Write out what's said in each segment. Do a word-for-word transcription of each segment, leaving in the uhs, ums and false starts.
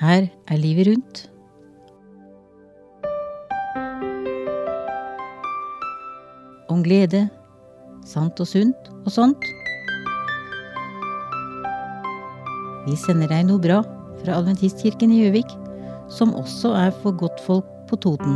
Her er livet rundt. Om glede, sant og sunt og sånt. Vi sender deg noe bra fra Adventistkirken i Gjøvik, som også er for godtfolk på Toten.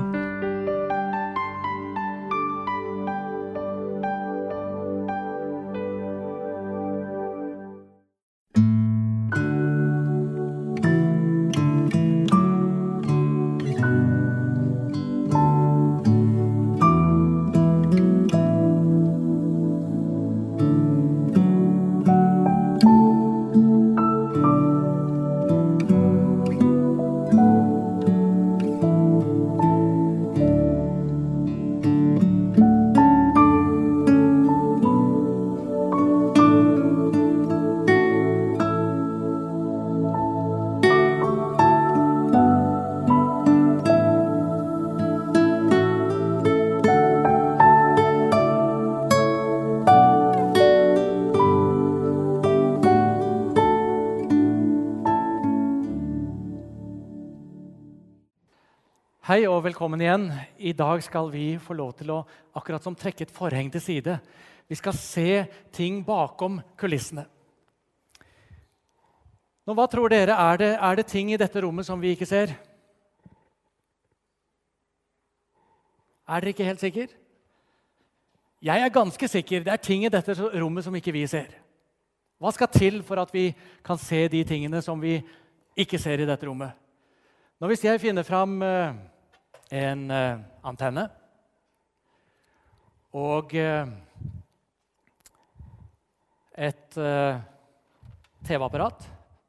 Hei og velkommen igjen. I dag skal vi få lov til å akkurat som trekke et forheng til side. Vi skal se ting bakom kulissene. Nå, hva tror dere? Er det, er det ting i dette rommet som vi ikke ser? Er dere ikke helt sikre? Jeg er ganske sikker. Det er ting i dette rommet som ikke vi ser. Hva skal til for at vi kan se de tingene som vi ikke ser i dette rommet? Nå, hvis jeg finner fram en uh, antenne og uh, et uh, T V-apparat,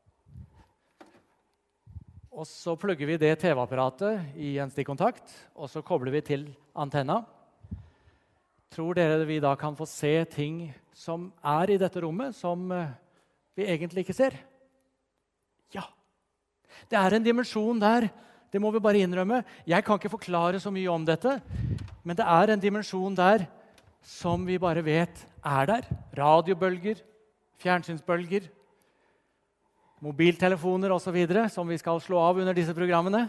og så plugger vi det T V-apparatet i en stikkontakt, og så kobler vi til antenna. Tror dere vi da kan få se ting som er i dette rommet, som uh, vi egentlig ikke ser? Ja, det er en dimensjon der. Det må vi bare innrømme. Jeg kan ikke forklare så mye om dette, men det er en dimensjon der som vi bare vet er der. Radiobølger, fjernsynsbølger, mobiltelefoner og så videre, som vi skal slå av under disse programmene.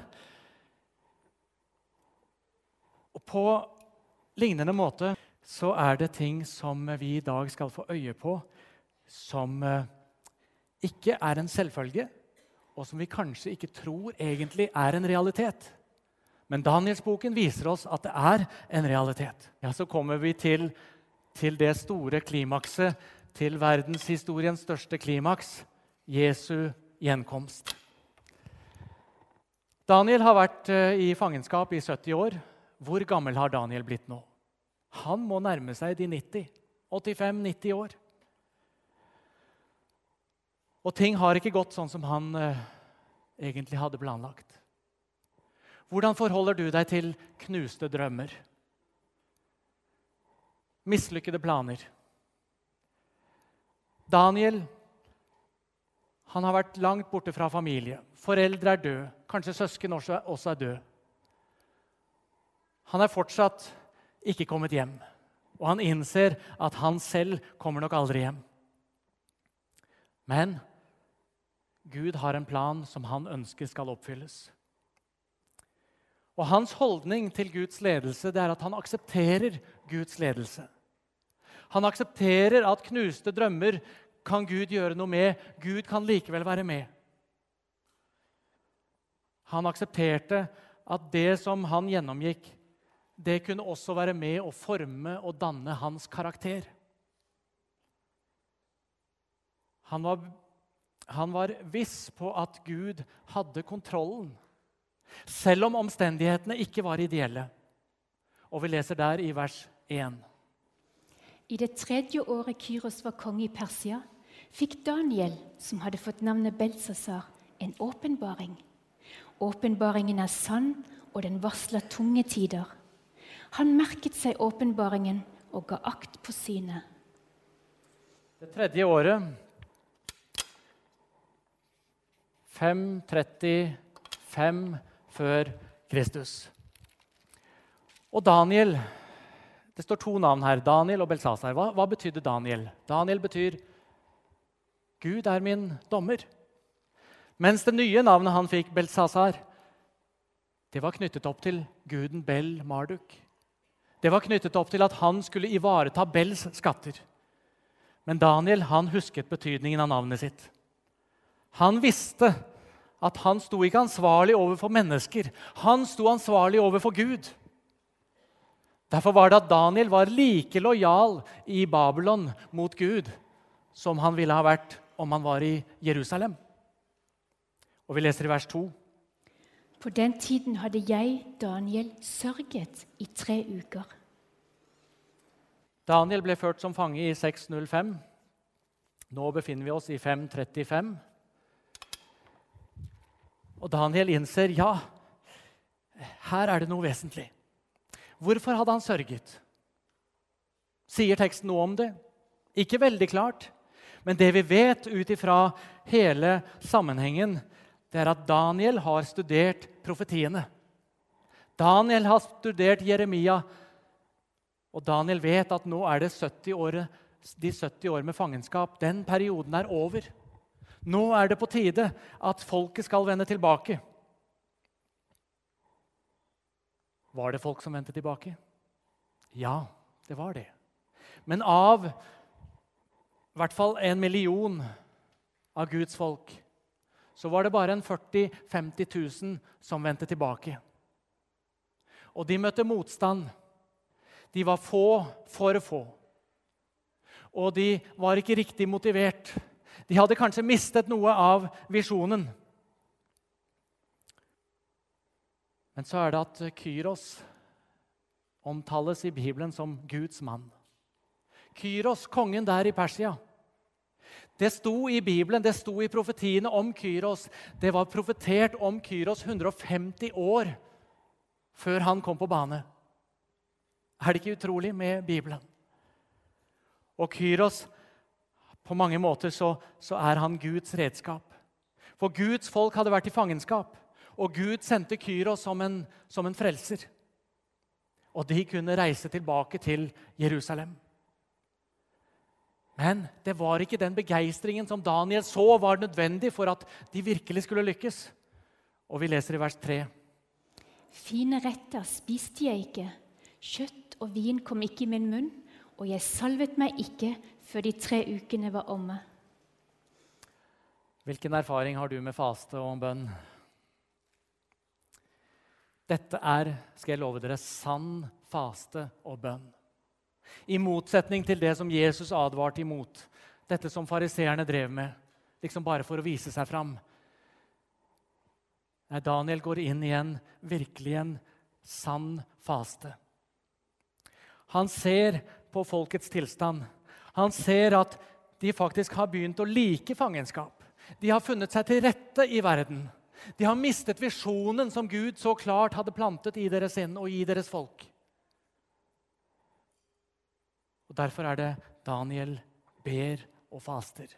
Og på lignende måte så er det ting som vi i dag skal få øye på, som ikke er en selvfølge, og som vi kanskje ikke tror egentlig er en realitet. Men Danielsboken viser oss at det er en realitet. Ja, så kommer vi til, til det store klimakset, til verdenshistoriens største klimaks, Jesu gjenkomst. Daniel har vært i fangenskap i sytti år. Hvor gammel har Daniel blitt nå? Han må nærme seg de nitti, åttifem nitti år. Og ting har ikke gått sånn som han eh, egentlig hadde planlagt. Hvordan forholder du deg til knuste drømmer? Mislykkede planer? Daniel, han har vært langt borte fra familie. Foreldre er døde. Kanskje søsken også, også er døde. Han er fortsatt ikke kommet hjem. Og han innser at han selv kommer nok aldri hjem. Men Gud har en plan som han ønsker skal oppfylles. Og hans holdning til Guds ledelse, det er at han aksepterer Guds ledelse. Han aksepterer at knuste drømmer kan Gud gjøre noe med. Gud kan likevel være med. Han aksepterte at det som han gjennomgikk, det kunne også være med å forme og danne hans karakter. Han var Han var viss på at Gud hadde kontrollen, selv om omstendighetene ikke var ideelle. Og vi leser der i vers én. I det tredje året Kyros var konge i Persia, fikk Daniel, som hadde fått navnet Belsasar, en åpenbaring. Åpenbaringen er sann, og den varsler tunge tider. Han merket seg åpenbaringen og ga akt på synet. Det tredje året, fem trettifem før Kristus. Og Daniel, det står to navn her, Daniel og Belsasar. Hva, hva betydde Daniel? Daniel betyr Gud er min dommer. Mens det nye navnet han fikk, Beltsasar, det var knyttet opp til guden Bel Marduk. Det var knyttet opp til at han skulle ivareta Bels skatter. Men Daniel, han husket betydningen av navnet sitt. Han visste at han sto ikke ansvarlig overfor mennesker. Han sto ansvarlig overfor Gud. Derfor var det at Daniel var like lojal i Babylon mot Gud som han ville ha vært om han var i Jerusalem. Og vi leser i vers to. På den tiden hadde jeg, Daniel, sørget i tre uker. Daniel ble ført som fange i seks null fem. Nå befinner vi oss i fem trettifem. Og Daniel innser, ja, her er det noe vesentlig. Hvorfor hadde han sørget? Sier teksten noe om det? Ikke veldig klart. Men det vi vet ut ifra hele sammenhengen, det er at Daniel har studert profetiene. Daniel har studert Jeremia, og Daniel vet at nå er det sytti år, de sytti år med fangenskap. Den perioden er over. Nå er det på tide at folket skal vende tilbake. Var det folk som vendte tilbake? Ja, det var det. Men av i hvert fall en million av Guds folk, så var det bare en førti til femti tusen som vendte tilbake. Og de møtte motstand. De var få for få. Og de var ikke riktig motivert. De hadde kanskje mistet noe av visjonen. Men så er det at Kyros omtales i Bibelen som Guds mann. Kyros, kongen der i Persia. Det sto i Bibelen, det sto i profetiene om Kyros. Det var profetert om Kyros hundre og femti år før han kom på bane. Er det ikke utrolig med Bibelen? Og Kyros, på mange måter så, så er han Guds redskap. For Guds folk hadde vært i fangenskap, og Gud sendte Kyros som en, som en frelser. Og de kunne reise tilbake til Jerusalem. Men det var ikke den begeistringen som Daniel så var nødvendig for at de virkelig skulle lykkes. Og vi leser i vers tre. Fine retter spiste jeg ikke, kjøtt og vin kom ikke i min munn, og jeg salvet meg ikke før de tre ukene var omme. Hvilken erfaring har du med faste og bønn? Dette er, skal jeg love dere, sann faste og bønn. I motsetning til det som Jesus advarte imot. Dette som fariseerne drev med, liksom bare for å vise seg fram. Nei, Daniel går inn i en virkelig en sann faste. Han ser på folkets tilstand. Han ser at de faktisk har begynt å like fangenskap. De har funnet seg til rette i verden. De har mistet visjonen som Gud så klart hadde plantet i deres sinn og i deres folk. Og derfor er det Daniel ber og faster.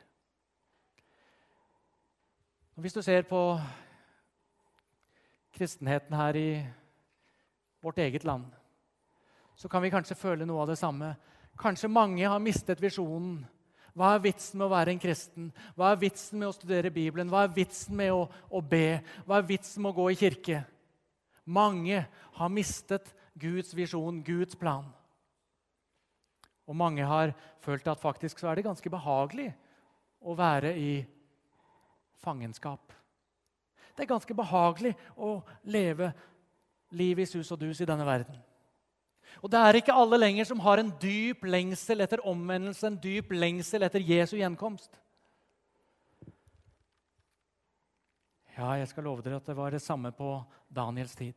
Og hvis du ser på kristenheten her i vårt eget land, så kan vi kanskje føle noe av det samme. Kanskje mange har mistet visjonen. Hva er vitsen med å være en kristen? Hva er vitsen med å studere Bibelen? Hva er vitsen med å, å be? Hva er vitsen med å gå i kirke? Mange har mistet Guds visjon, Guds plan. Og mange har følt at faktisk så er det ganske behagelig å være i fangenskap. Det er ganske behagelig å leve liv i sus og dus i denne verden. Og det er ikke alle lenger som har en dyp lengsel etter omvendelse, en dyp lengsel etter Jesu gjenkomst. Ja, jeg skal love dere at det var det samme på Daniels tid.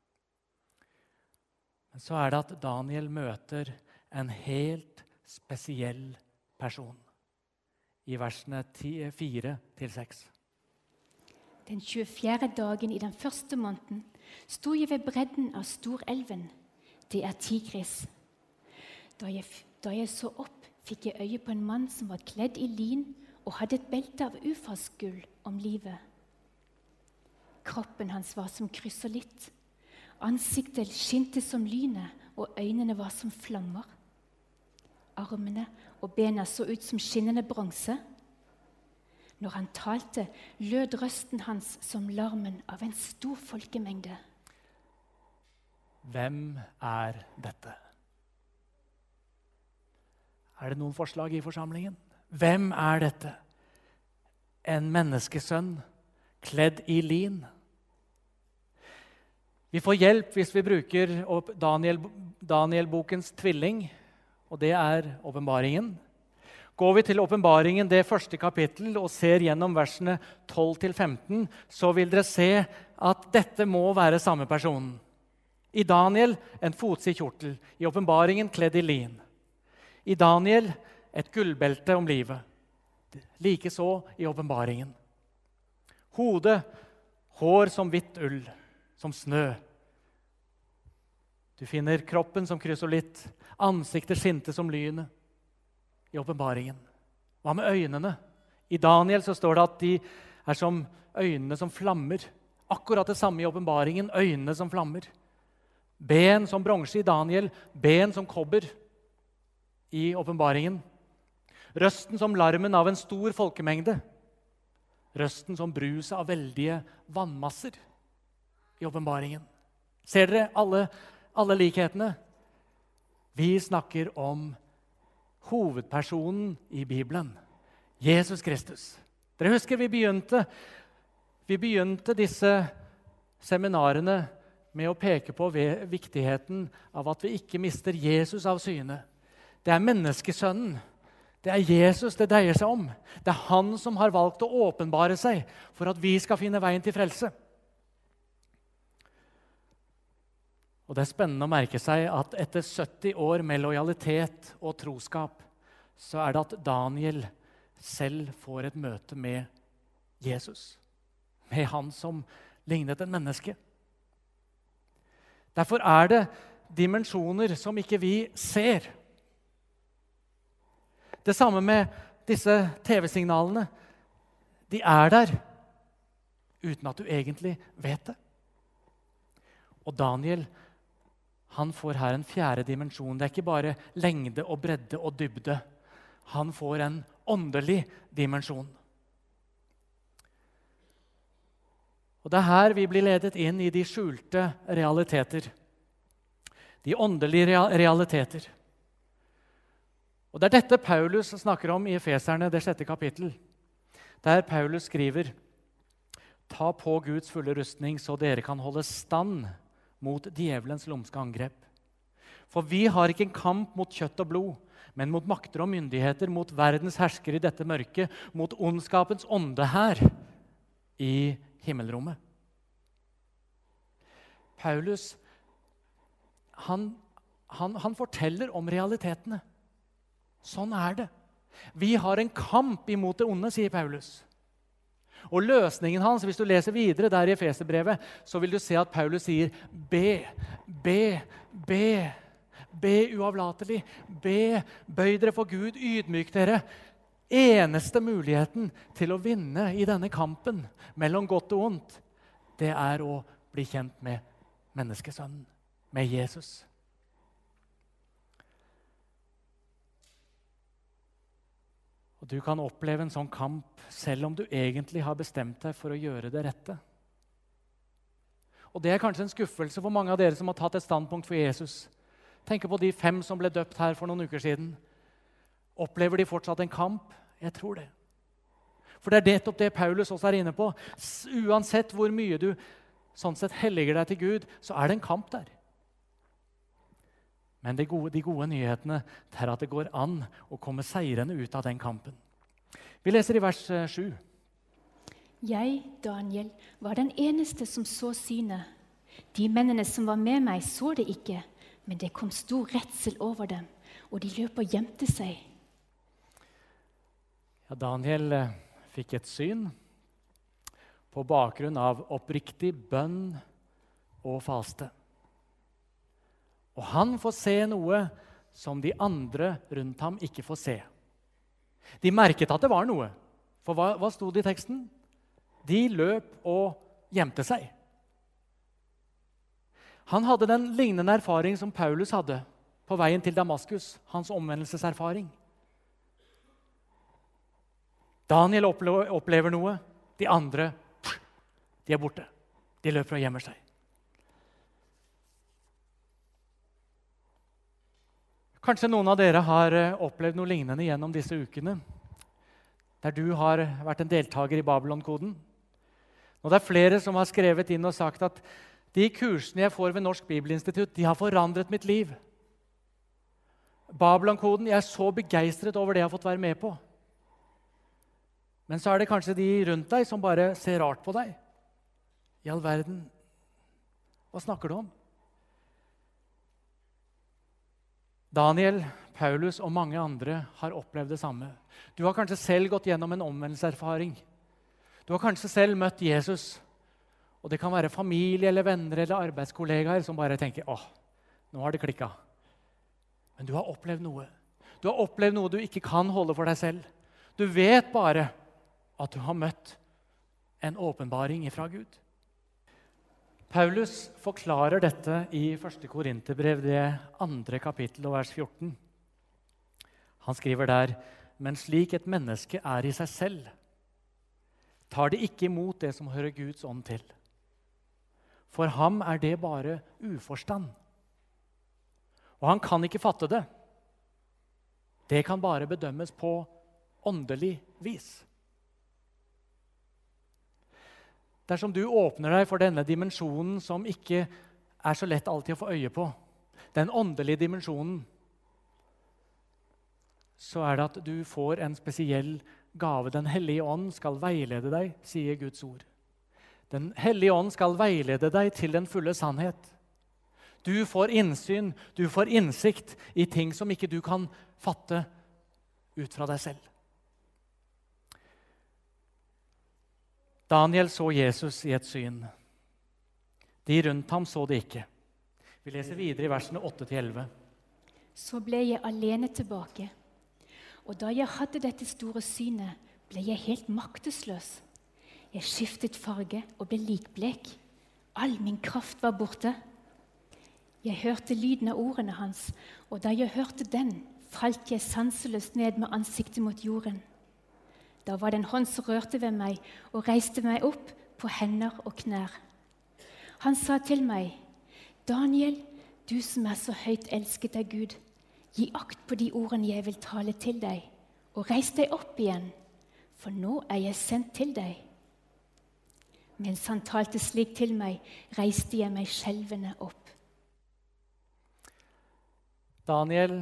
Men så er det at Daniel møter en helt spesiell person i versene fire til seks. Den tjuefjerde dagen i den første måneden sto jeg ved bredden av Storelven. Det er Tigris. Da jeg, da jeg så opp, fikk jeg øye på en mann som var kledd i lin og hadde et belte av ufarsgull om livet. Kroppen hans var som krysolitt. Ansiktet skinte som lynet, og øynene var som flammer. Armene og bena så ut som skinnende bronse. Når han talte, lød røsten hans som larmen av en stor folkemengde. Hvem er dette? Er det noen forslag i forsamlingen? Hvem er dette? En menneskesønn kledd i lin. Vi får hjelp hvis vi bruker Daniel, Daniel-bokens tvilling, og det er åpenbaringen. Går vi til åpenbaringen, det første kapittel, og ser gjennom versene tolv til femten, så vil dere se at dette må være samme personen. I Daniel en fotsid kjortel, i åpenbaringen kledd i lin. I Daniel et gullbelte om livet. Likeså i åpenbaringen. Hode, hår som hvitt ull, som snø. Du finner kroppen som krysolitt, ansiktet skinte som lynet i åpenbaringen. Hva med øynene? I Daniel så står det at de er som øynene som flammer. Akkurat det samme i åpenbaringen, øynene som flammer. Ben som bronse i Daniel, ben som kobber i åpenbaringen. Røsten som larmen av en stor folkemengde. Røsten som bruset av veldige vannmasser i åpenbaringen. Ser dere alle, alle likhetene? Vi snakker om hovedpersonen i Bibelen, Jesus Kristus. Dere husker vi begynte, vi begynte disse seminarene med å peke på viktigheten av at vi ikke mister Jesus av syne. Det er menneskesønnen. Det er Jesus det dreier seg om. Det er han som har valgt å åpenbare seg for at vi skal finne veien til frelse. Og det er spennende å merke seg at etter sytti år med lojalitet og troskap, så er det at Daniel selv får et møte med Jesus. Med han som lignet et menneske. Derfor er det dimensjoner som ikke vi ser. Det samme med disse tv-signalene. De er der uten at du egentlig vet det. Og Daniel, han får her en fjerde dimensjon. Det er ikke bare lengde og bredde og dybde. Han får en åndelig dimensjon. Og det er her vi blir ledet inn i de skjulte realiteter. De åndelige realiteter. Og det er dette Paulus snakker om i Efeserne, det sjette kapittel. Der Paulus skriver: Ta på Guds fulle rustning, så dere kan holde stand mot djevelens lumske angrep. For vi har ikke en kamp mot kjøtt og blod, men mot makter og myndigheter, mot verdens hersker i dette mørket, mot ondskapens ånde her i himmelrommet. Paulus, han, han, han forteller om realitetene. Sånn er det. Vi har en kamp imot det onde, sier Paulus. Og løsningen hans, hvis du leser videre der i Efeserbrevet, så vil du se at Paulus sier be, be, be, be uavlatelig, be, bøy dere for Gud, ydmyk dere. Eneste muligheten til å vinne i denne kampen mellom godt og ondt, det er å bli kjent med menneskesønnen, med Jesus. Og du kan oppleve en sånn kamp selv om du egentlig har bestemt deg for å gjøre det rette. Og det er kanskje en skuffelse for mange av dere som har tatt et standpunkt for Jesus. Tenk på de fem som ble døpt her for noen uker siden. Opplever de fortsatt en kamp? Jeg tror det. For det er nettopp det Paulus også er inne på. Uansett hvor mye du sånn sett helliger deg til Gud, så er det en kamp der. Men de gode, de gode nyhetene er at det går an å komme seirende ut av den kampen. Vi leser i vers sju. Jeg, Daniel, var den eneste som så synet. De mennene som var med meg, så det ikke, men det kom stor redsel over dem, og de løp og gjemte seg. Ja, Daniel eh, fikk et syn på bakgrunn av oppriktig bønn og faste. Og han får se noe som de andre rundt ham ikke får se. De merket at det var noe. For hva, hva stod det i teksten? De løp og gjemte seg. Han hadde den lignende erfaring som Paulus hadde på veien til Damaskus, hans omvendelseserfaring. Daniel opplever noe, de andre de er borte. De løper og gjemmer seg. Kanskje noen av dere har opplevd noe lignende gjennom disse ukene, der du har vært en deltaker i Babylon-koden. Og det er flere som har skrevet inn og sagt at de kursene jeg får ved Norsk Bibelinstitutt, de har forandret mitt liv. Babylon-koden, jeg er så begeistret over det jeg har fått være med på. Men så er det kanskje de rundt deg som bare ser rart på deg. I all verden, hva snakker du om? Daniel, Paulus og mange andre har opplevd det samme. Du har kanskje selv gått gjennom en omvendelseserfaring. Du har kanskje selv møtt Jesus. Og det kan være familie eller venner eller arbeidskollegaer som bare tenker, åh, nå har det klikket. Men du har opplevd noe. Du har opplevd noe du ikke kan holde for deg selv. Du vet bare at du har møtt en åpenbaring ifra Gud. Paulus forklarer dette i første Korinterbrev, det andre kapittel og vers fjorten. Han skriver der, men slik et menneske er i seg selv, tar det ikke imot det som hører Guds ånd til. For ham er det bare uforstand. Og han kan ikke fatte det. Det kan bare bedømmes på åndelig vis. Dersom du åpner deg for denne dimensjonen som ikke er så lett alltid å få øye på, den åndelige dimensjonen, så er det at du får en spesiell gave. Den hellige ånd skal veilede deg, sier Guds ord. Den hellige ånd skal veilede deg til den fulle sannhet. Du får innsyn, du får innsikt i ting som ikke du kan fatte ut fra deg selv. Daniel så Jesus i et syn. De rundt ham så det ikke. Vi leser videre i versene åtte til elleve. Så ble jeg alene tilbake, og da jeg hadde dette store synet, ble jeg helt maktesløs. Jeg skiftet farge og ble likblek. All min kraft var borte. Jeg hørte lyden av ordene hans, og da jeg hørte den, falt jeg sanseløst ned med ansiktet mot jorden. Da var det en hånd som rørte ved meg og reiste meg opp på hender og knær. Han sa til meg, Daniel, du som er så høyt elsket av Gud, gi akt på de ordene jeg vil tale til deg, og reis deg opp igjen, for nå er jeg sendt til deg. Mens han talte slik til meg, reiste jeg meg skjelvende opp. Daniel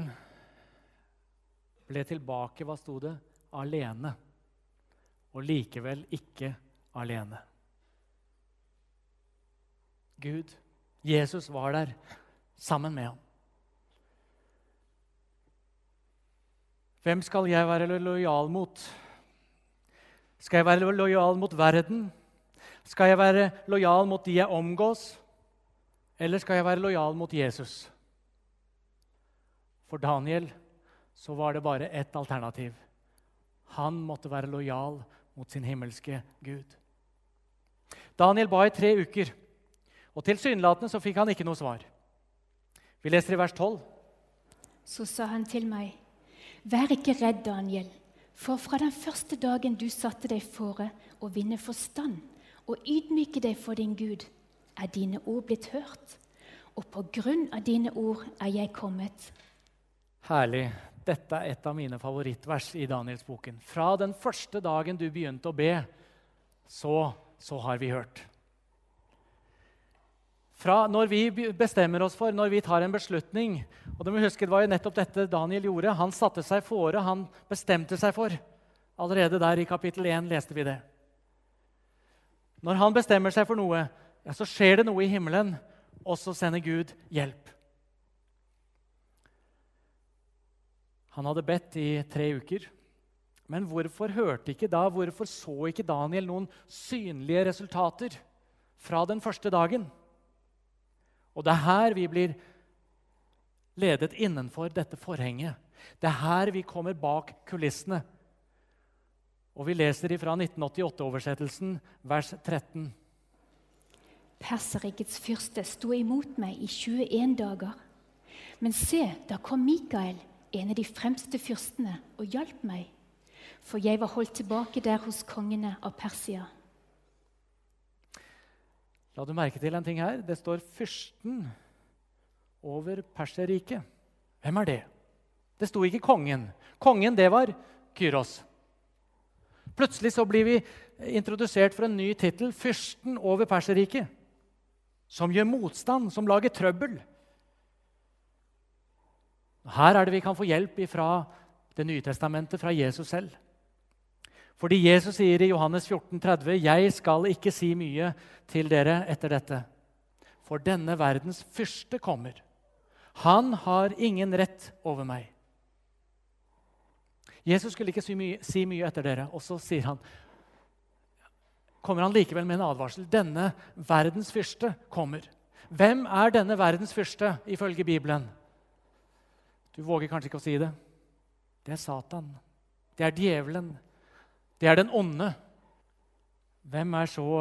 ble tilbake, hva stod det? Alene. Og likevel ikke alene. Gud, Jesus var der sammen med ham. Hvem skal jeg være lojal mot? Skal jeg være lojal mot verden? Skal jeg være lojal mot de jeg omgås? Eller skal jeg være lojal mot Jesus? For Daniel så var det bare ett alternativ. Han måtte være lojal mot sin himmelske Gud. Daniel ba i tre uker, og tilsynelatende så fikk han ikke noe svar. Vi leser i vers tolv. Så sa han til meg, vær ikke redd, Daniel, for fra den første dagen du satte deg fore å vinne forstand og ydmyke deg for din Gud, er dine ord blitt hørt, og på grunn av dine ord er jeg kommet. Herlig. Dette er et av mine favorittvers i Danielsboken. Fra den første dagen du begynte å be, så, så har vi hørt. Fra når vi bestemmer oss for, når vi tar en beslutning, og du må huske, det var jo nettopp dette Daniel gjorde. Han satte seg fore, han bestemte seg for. Allerede der i kapittel én leste vi det. Når han bestemmer seg for noe, ja, så skjer det noe i himmelen, og så sender Gud hjelp. Han hadde bedt i tre uker. Men hvorfor hørte ikke da, hvorfor så ikke Daniel noen synlige resultater fra den første dagen? Og det er her vi blir ledet innenfor dette forhenget. Det er her vi kommer bak kulissene. Og vi leser ifra nitten åttiåtte-oversettelsen, vers tretten. Perserrikets fyrste sto imot meg i tjueen dager. Men se, da kom Mikael, en av de fremste fyrstene, og hjalp meg. for jeg var holdt tilbake der hos kongene av Persia. La du merke til en ting her? Det står fyrsten over Perserriket. Hvem er det? Det sto ikke kongen. Kongen, det var Kyros. Plutselig så blir vi introdusert for en ny titel, fyrsten over Perserriket, som gjør motstand, som lager trøbbel. Her er det vi kan få hjelp fra Det nye testamentet, fra Jesus selv. Fordi Jesus sier i Johannes fjorten tretti, «Jeg skal ikke si mye til dere etter dette, for denne verdens fyrste kommer. Han har ingen rett over meg.» Jesus skulle ikke si mye, si mye etter dere, og så sier han, kommer han likevel med en advarsel. Denne verdens fyrste kommer. Hvem er denne verdens fyrste ifølge Bibelen? Du våger kanskje ikke å si det. Det er Satan. Det er djevelen. Det er den onde. Hvem er så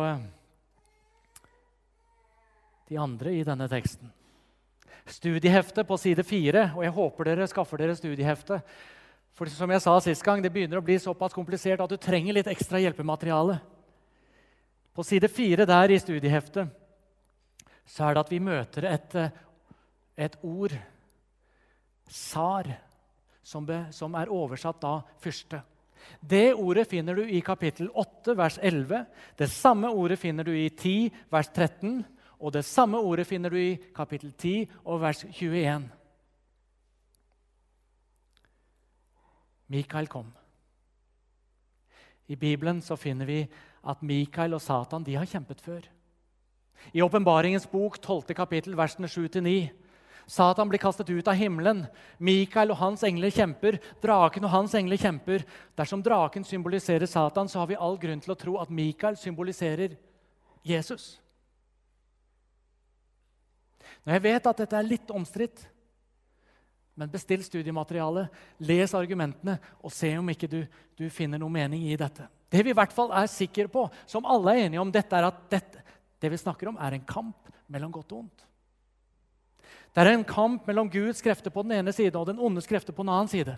de andre i denne teksten? Studiehefte på side fire, og jeg håper dere skaffer dere studiehefte. For som jeg sa sist gang, det begynner å bli såpass komplisert at du trenger litt ekstra hjelpemateriale. På side fire der i studieheftet så er det at vi møter et, et ord, sar, som, be, som er oversatt da fyrste. Det ordet finner du i kapittel åtte, vers elleve. Det samme ordet finner du i ti, vers tretten. Og det samme ordet finner du i kapittel ti og vers tjueen. Mikael kom. I Bibelen så finner vi at Mikael og Satan de har kjempet før. I Åpenbaringens bok, tolvte kapittel, versene sju til ni. Satan blir kastet ut av himmelen. Mikael og hans engler kjemper. Draken og hans engler kjemper. Dersom draken symboliserer Satan, så har vi all grunn til å tro at Mikael symboliserer Jesus. Når jeg vet at dette er litt omstridt, men bestill studiemateriale, les argumentene og se om ikke du, du finner noe mening i dette. Det vi i hvert fall er sikre på, som alle er enige om, dette er at dette, det vi snakker om er en kamp mellom godt og ondt. Det er en kamp mellom Guds krefter på den ene siden og den ondes krefter på den annen side.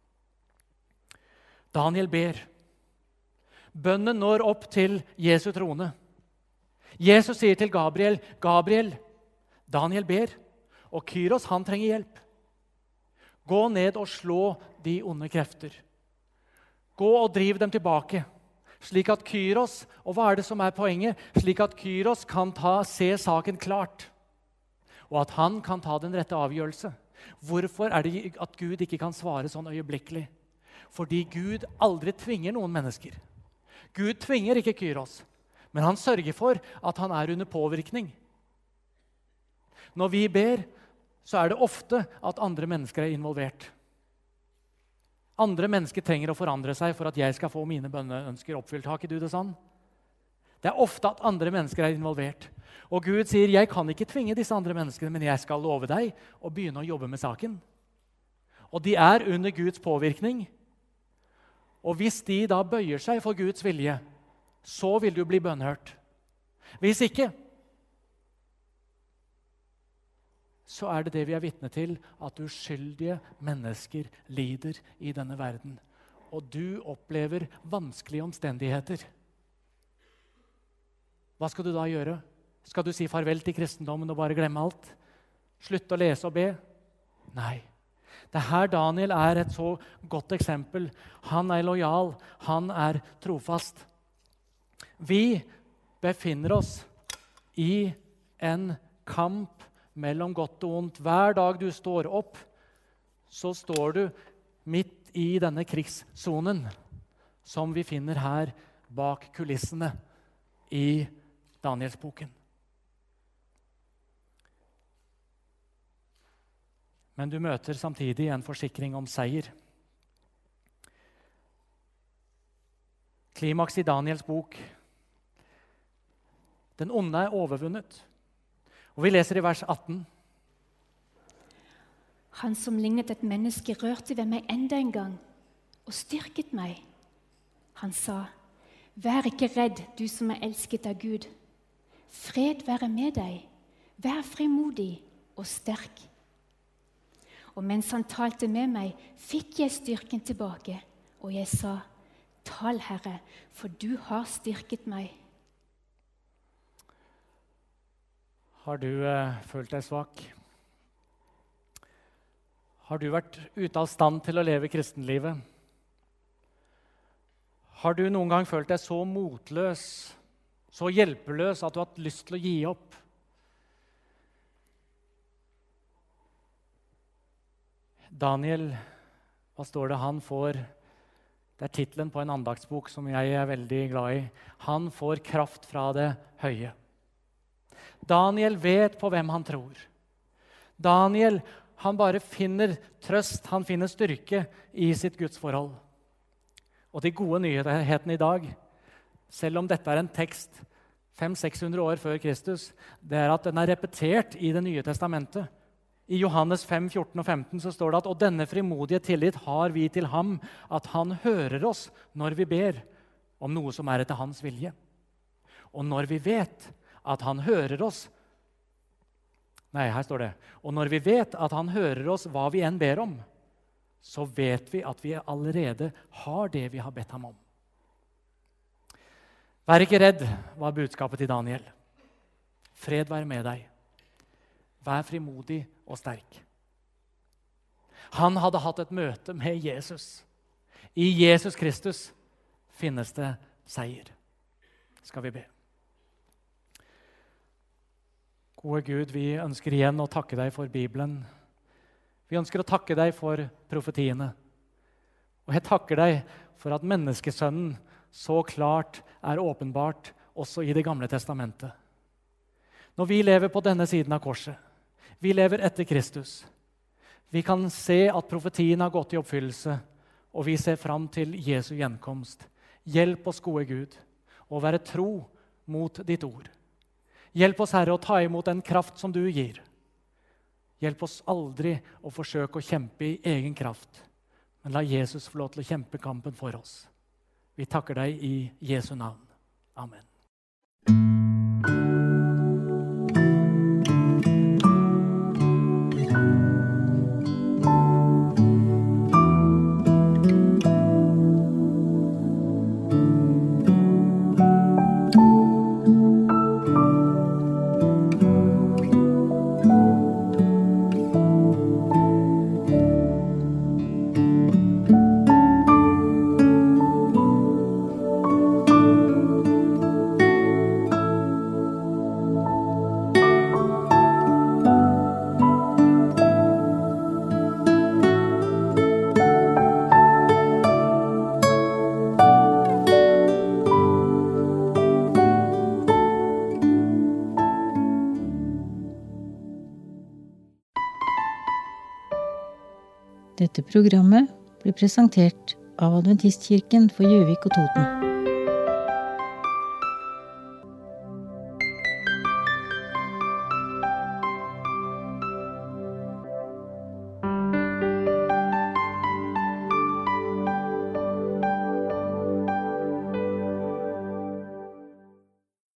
Daniel ber. Bønnen når opp til Jesu trone. Jesus sier til Gabriel, Gabriel, Daniel ber, og Kyros, han trenger hjelp. Gå ned og slå de onde krefter. Gå og driv dem tilbake, slik at Kyros, og hva er det som er poenget? Slik at Kyros kan ta, se saken klart, og at han kan ta den rette avgjørelse. Hvorfor er det at Gud ikke kan svare sånn øyeblikkelig? Fordi Gud aldri tvinger noen mennesker. Gud tvinger ikke Kyros, men han sørger for at han er under påvirkning. Når vi ber, så er det ofte at andre mennesker er involvert. Andre mennesker trenger å forandre seg for at jeg skal få mine bønneønsker oppfylt. Har ikke du det sånn? Det er ofte at andre mennesker er involvert. Og Gud sier, jeg kan ikke tvinge disse andre menneskene, men jeg skal love deg å begynne å jobbe med saken. Og de er under Guds påvirkning. Og hvis de da bøyer seg for Guds vilje, så vil du bli bønnhørt. Hvis ikke, så er det det vi er vitne til, at uskyldige mennesker lider i denne verden. Og du opplever vanskelige omstendigheter. Hva skal du da gjøre? Skal du si farvel til kristendommen og bare glemme alt? Slutte å lese og be? Nei. Det her Daniel er et så godt eksempel. Han er lojal, han er trofast. Vi befinner oss i en kamp mellom godt og ondt. Hver dag du står opp, så står du midt i denne krigssonen som vi finner her bak kulissene i Danielsboken. Men du møter samtidig en forsikring om seier. Klimaks i Daniels bok. Den onde er overvunnet. Og vi leser i vers atten. Han som lignet et menneske rørte ved meg enda en gang og styrket meg. Han sa, vær ikke redd, du som er elsket av Gud. Fred være med deg. Vær frimodig og sterk. Og mens han talte med meg, fikk jeg styrken tilbake, og jeg sa, Tal, Herre, for du har styrket meg. Har du eh, følt deg svak? Har du vært ute av stand til å leve kristenlivet? Har du noen gang følt deg så motløs, så hjelpeløs at du har hatt lyst til å gi opp? Daniel, hva står det? Han får, det er titlen på en andaktsbok som jeg er veldig glad i. Han får kraft fra det høye. Daniel vet på hvem han tror. Daniel, han bare finner trøst, han finner styrke i sitt gudsforhold. Og de gode nyhetene i dag, selv om dette er en tekst fem til seks hundre år før Kristus, det er at den er repetert i Det nye testamentet. I Johannes fem, fjorten og femten så står det at «Og denne frimodige tillit har vi til ham, at han hører oss når vi ber om noe som er etter hans vilje. Og når vi vet at han hører oss, nei, her står det, og når vi vet at han hører oss hva vi enn ber om, så vet vi at vi allerede har det vi har bedt ham om». Vær ikke redd, var budskapet til Daniel. Fred være med deg. Vær frimodig og sterk. Han hadde hatt et møte med Jesus. I Jesus Kristus finnes det seier. Skal vi be. Gode Gud, vi ønsker igjen å takke deg for Bibelen. Vi ønsker å takke deg for profetiene. Og jeg takker deg for at menneskesønnen så klart er åpenbart også i Det gamle testamentet. Når vi lever på denne siden av korset, vi lever etter Kristus, vi kan se at profetien har gått i oppfyllelse, og vi ser fram til Jesu gjenkomst. Hjelp oss, gode Gud, å være tro mot ditt ord. Hjelp oss, Herre, å ta imot den kraft som du gir. Hjelp oss aldri å forsøke å kjempe i egen kraft, men la Jesus få lov til å kjempe kampen for oss. Vi takker deg i Jesu navn. Amen. Dette programmet blir presentert av Adventistkirken for Gjøvik og Toten.